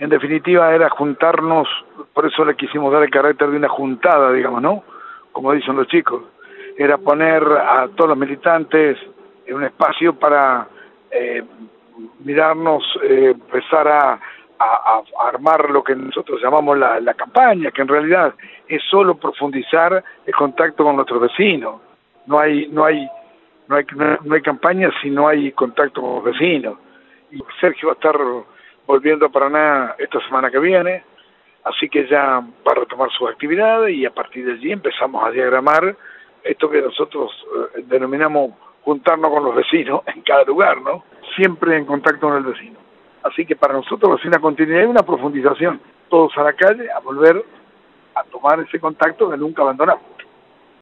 En definitiva era juntarnos, por eso le quisimos dar el carácter de una juntada, digamos, ¿no? Como dicen los chicos. Era poner a todos los militantes en un espacio para mirarnos, empezar a armar lo que nosotros llamamos la campaña, que en realidad es solo profundizar el contacto con nuestros vecinos. No hay campaña si no hay contacto con los vecinos. Y Sergio va a estar volviendo a Paraná esta semana que viene, así que ya va a retomar sus actividades y a partir de allí empezamos a diagramar esto que nosotros denominamos juntarnos con los vecinos en cada lugar, ¿no? Siempre en contacto con el vecino. Así que para nosotros va a ser una continuidad y una profundización. Todos a la calle a volver a tomar ese contacto que nunca abandonamos.